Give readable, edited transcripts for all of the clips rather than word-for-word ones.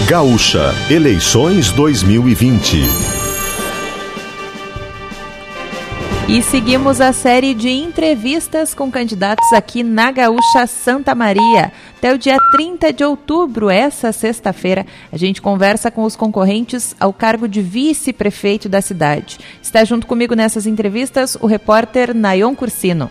Gaúcha, eleições 2020. E seguimos a série de entrevistas com candidatos aqui na Gaúcha Santa Maria. Até o dia 30 de outubro, essa sexta-feira, a gente conversa com os concorrentes ao cargo de vice-prefeito da cidade. Está junto comigo nessas entrevistas o repórter Nayon Cursino.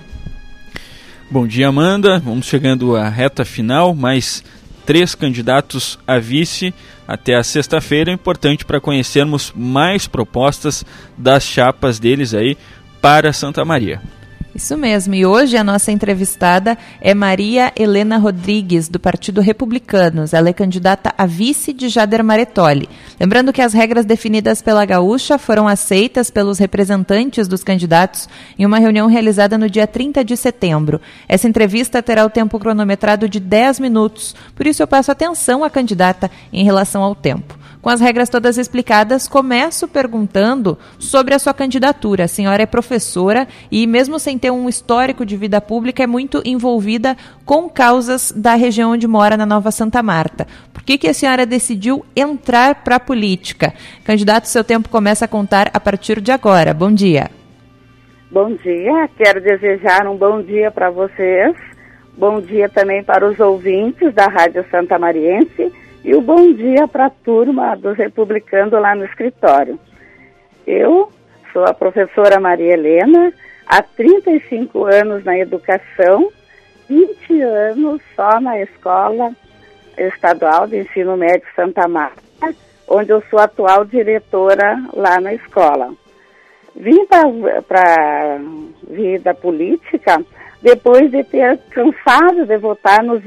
Bom dia, Amanda. Vamos chegando à reta final, mais 3 candidatos a vice até a sexta-feira. É importante para conhecermos mais propostas das chapas deles aí para Santa Maria. Isso mesmo, e hoje a nossa entrevistada é Maria Helena Rodrigues, do Partido Republicanos. Ela é candidata a vice de Jader Maretoli. Lembrando que as regras definidas pela Gaúcha foram aceitas pelos representantes dos candidatos em uma reunião realizada no dia 30 de setembro. Essa entrevista terá o tempo cronometrado de 10 minutos, por isso eu peço atenção à candidata em relação ao tempo. Com as regras todas explicadas, começo perguntando sobre a sua candidatura. A senhora é professora e, mesmo sem ter um histórico de vida pública, é muito envolvida com causas da região onde mora, na Nova Santa Marta. Por que a senhora decidiu entrar para a política? Candidato, seu tempo começa a contar a partir de agora. Bom dia. Bom dia. Quero desejar um bom dia para vocês. Bom dia também para os ouvintes da Rádio Santa Mariense. E o bom dia para a turma dos republicanos lá no escritório. Eu sou a professora Maria Helena, há 35 anos na educação, 20 anos só na Escola Estadual de Ensino Médio Santa Marta, onde eu sou atual diretora lá na escola. Vim para a vida política depois de ter cansado de votar nos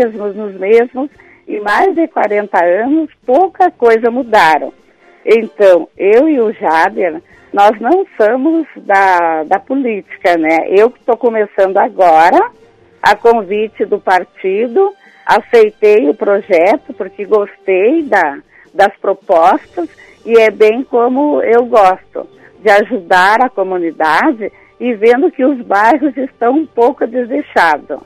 mesmos, e mais de 40 anos, pouca coisa mudaram. Então, eu e o Jader, nós não somos da política, né? Eu que estou começando agora, a convite do partido, aceitei o projeto porque gostei das propostas e é bem como eu gosto, de ajudar a comunidade e vendo que os bairros estão um pouco desleixados.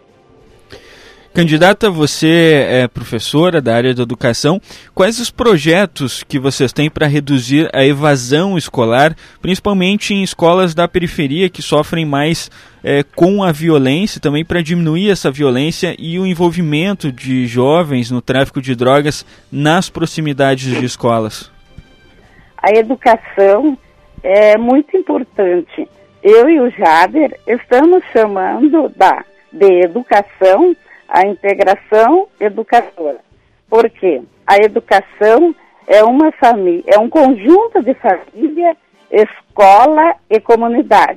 Candidata, você é professora da área da educação. Quais os projetos que vocês têm para reduzir a evasão escolar, principalmente em escolas da periferia que sofrem mais com a violência, também para diminuir essa violência e o envolvimento de jovens no tráfico de drogas nas proximidades de escolas? A educação é muito importante. Eu e o Jader estamos chamando de educação a integração educadora. Por quê? A educação é um conjunto de família, escola e comunidade.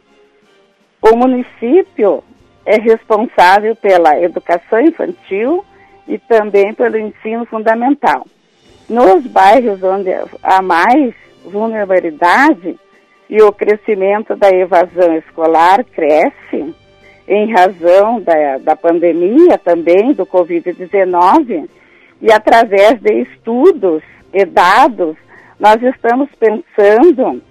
O município é responsável pela educação infantil e também pelo ensino fundamental. Nos bairros onde há mais vulnerabilidade e o crescimento da evasão escolar cresce, em razão da pandemia também, do Covid-19, e através de estudos e dados, nós estamos pensando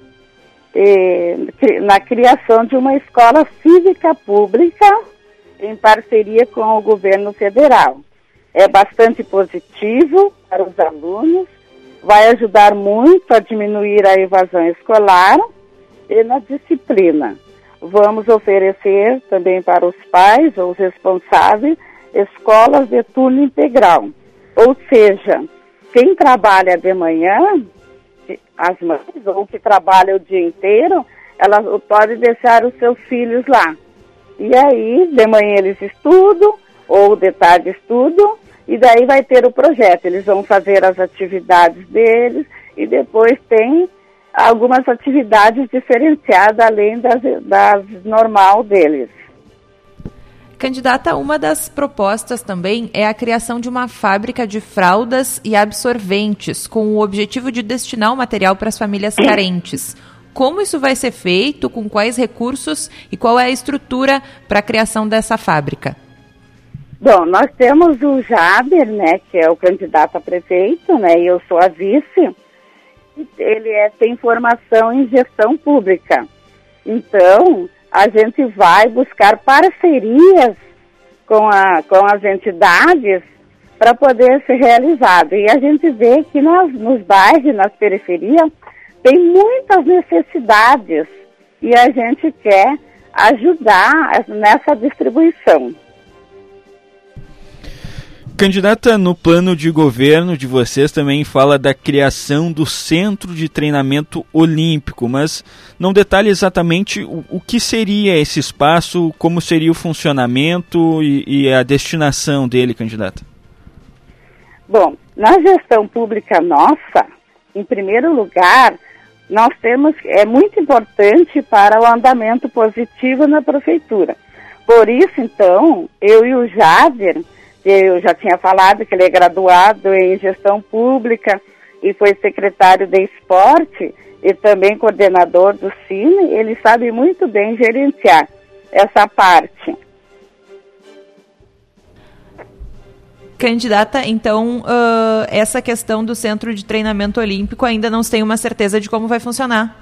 na criação de uma escola cívica pública em parceria com o governo federal. É bastante positivo para os alunos, vai ajudar muito a diminuir a evasão escolar e na disciplina. Vamos oferecer também para os pais ou os responsáveis escolas de turno integral. Ou seja, quem trabalha de manhã, as mães, ou que trabalha o dia inteiro, elas podem deixar os seus filhos lá. E aí, de manhã eles estudam, ou de tarde estudam, e daí vai ter o projeto. Eles vão fazer as atividades deles, e depois tem algumas atividades diferenciadas além das normal deles. Candidata, uma das propostas também é a criação de uma fábrica de fraldas e absorventes, com o objetivo de destinar o material para as famílias carentes. Como isso vai ser feito, com quais recursos e qual é a estrutura para a criação dessa fábrica? Bom, nós temos o Jader, né, que é o candidato a prefeito, né, e eu sou a vice. Ele tem formação em gestão pública. Então, a gente vai buscar parcerias com as entidades para poder ser realizado. E a gente vê que nos bairros, nas periferias, tem muitas necessidades e a gente quer ajudar nessa distribuição. Candidata, no plano de governo de vocês também fala da criação do Centro de Treinamento Olímpico, mas não detalha exatamente o que seria esse espaço, como seria o funcionamento e a destinação dele, candidata. Bom, na gestão pública nossa, em primeiro lugar, nós temos, é muito importante para o andamento positivo na prefeitura. Por isso, então, eu e o Jader, eu já tinha falado que ele é graduado em gestão pública e foi secretário de esporte e também coordenador do Cine, ele sabe muito bem gerenciar essa parte. Candidata, então, essa questão do Centro de Treinamento Olímpico ainda não se tem uma certeza de como vai funcionar?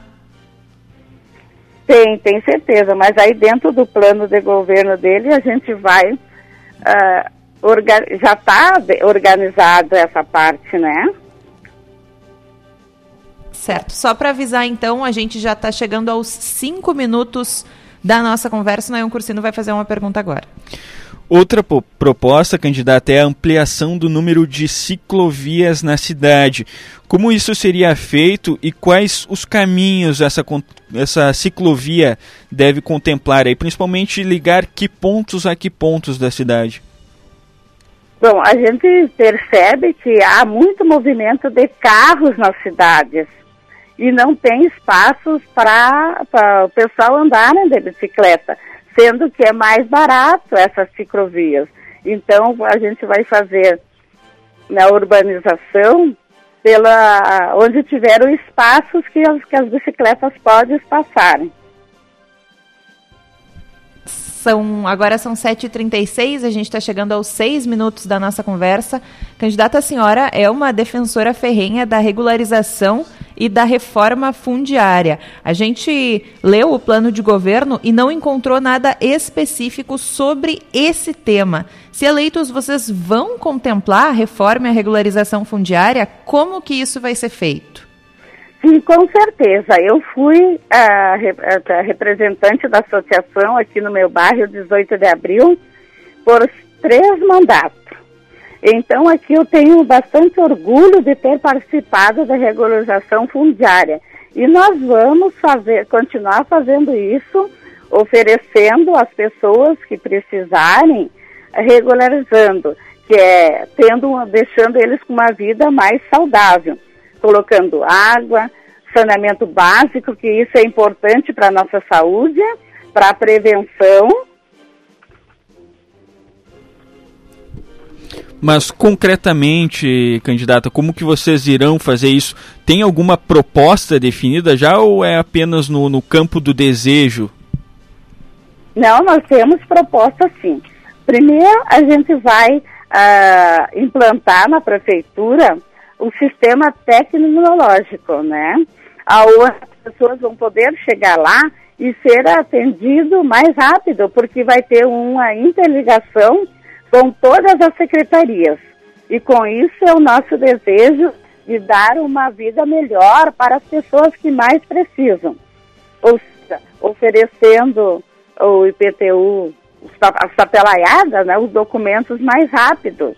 Tem certeza, mas aí dentro do plano de governo dele a gente vai... já está organizada essa parte, né? Certo. Só para avisar, então, a gente já está chegando aos 5 minutos da nossa conversa. O Nayon Cursino vai fazer uma pergunta agora. Outra proposta, candidata, é a ampliação do número de ciclovias na cidade. Como isso seria feito e quais os caminhos essa ciclovia deve contemplar, aí, principalmente ligar que pontos a que pontos da cidade? Bom, a gente percebe que há muito movimento de carros nas cidades e não tem espaços para o pessoal andarem de bicicleta, sendo que é mais barato essas ciclovias. Então, a gente vai fazer na urbanização onde tiver os espaços que as bicicletas podem passarem. Agora são 7h36, a gente está chegando aos 6 minutos da nossa conversa. Candidata, a senhora é uma defensora ferrenha da regularização e da reforma fundiária. A gente leu o plano de governo e não encontrou nada específico sobre esse tema. Se eleitos, vocês vão contemplar a reforma e a regularização fundiária? Como que isso vai ser feito? Sim, com certeza. Eu fui a representante da associação aqui no meu bairro, 18 de abril, por 3 mandatos. Então, aqui eu tenho bastante orgulho de ter participado da regularização fundiária. E nós vamos continuar fazendo isso, oferecendo às pessoas que precisarem, regularizando, que é deixando eles com uma vida mais saudável, colocando água, saneamento básico, que isso é importante para a nossa saúde, para a prevenção. Mas concretamente, candidata, como que vocês irão fazer isso? Tem alguma proposta definida já ou é apenas no campo do desejo? Não, nós temos proposta sim. Primeiro, a gente vai implantar na prefeitura o sistema tecnológico, né? Aonde as pessoas vão poder chegar lá e ser atendido mais rápido, porque vai ter uma interligação com todas as secretarias. E com isso é o nosso desejo de dar uma vida melhor para as pessoas que mais precisam. Ou seja, oferecendo o IPTU, as papelaiadas, né, os documentos mais rápidos.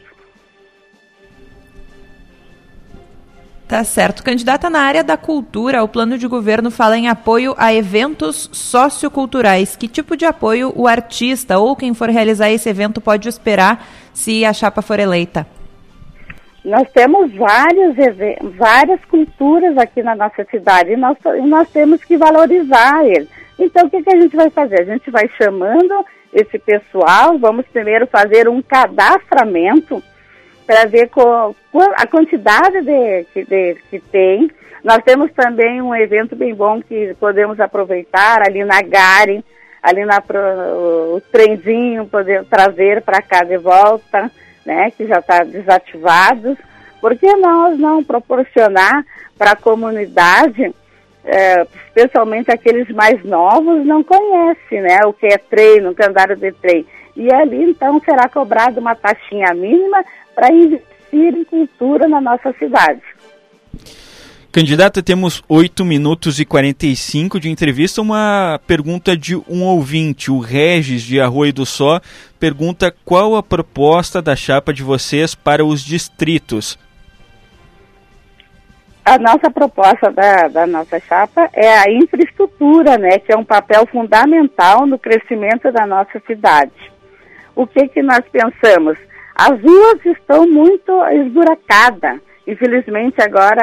Tá certo. Candidata, na área da cultura, o plano de governo fala em apoio a eventos socioculturais. Que tipo de apoio o artista ou quem for realizar esse evento pode esperar se a chapa for eleita? Nós temos várias culturas aqui na nossa cidade e nós temos que valorizar eles. Então, o que a gente vai fazer? A gente vai chamando esse pessoal, vamos primeiro fazer um cadastramento para ver a quantidade que tem. Nós temos também um evento bem bom que podemos aproveitar ali na Gare, ali o trenzinho, poder trazer para cá de volta, né, que já está desativado. Por que nós não proporcionar para a comunidade, especialmente aqueles mais novos, não conhecem, né, o que é trem, o que é andar de trem. e ali então será cobrada uma taxinha mínima para investir em cultura na nossa cidade. Candidata, temos 8 minutos e 45 de entrevista. Uma pergunta de um ouvinte, o Regis de Arroio do Só, pergunta qual a proposta da chapa de vocês para os distritos. A nossa proposta da nossa chapa é a infraestrutura, né, que é um papel fundamental no crescimento da nossa cidade. O que nós pensamos? As ruas estão muito esburacadas. Infelizmente agora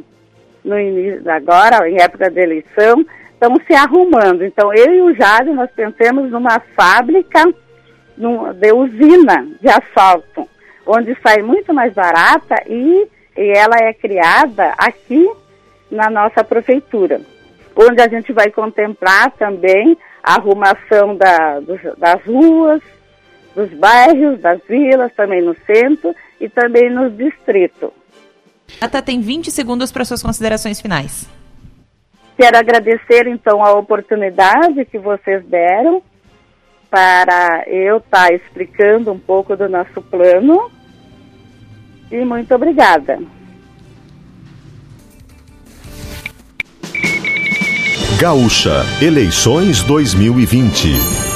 em época da eleição, estão se arrumando. Então, eu e o Jade, nós pensamos numa fábrica de usina de asfalto, onde sai muito mais barata e ela é criada aqui na nossa prefeitura, onde a gente vai contemplar também a arrumação das ruas, dos bairros, das vilas, também no centro e também nos distritos. Ata tem 20 segundos para suas considerações finais. Quero agradecer, então, a oportunidade que vocês deram para eu estar explicando um pouco do nosso plano. E muito obrigada. Gaúcha, eleições 2020.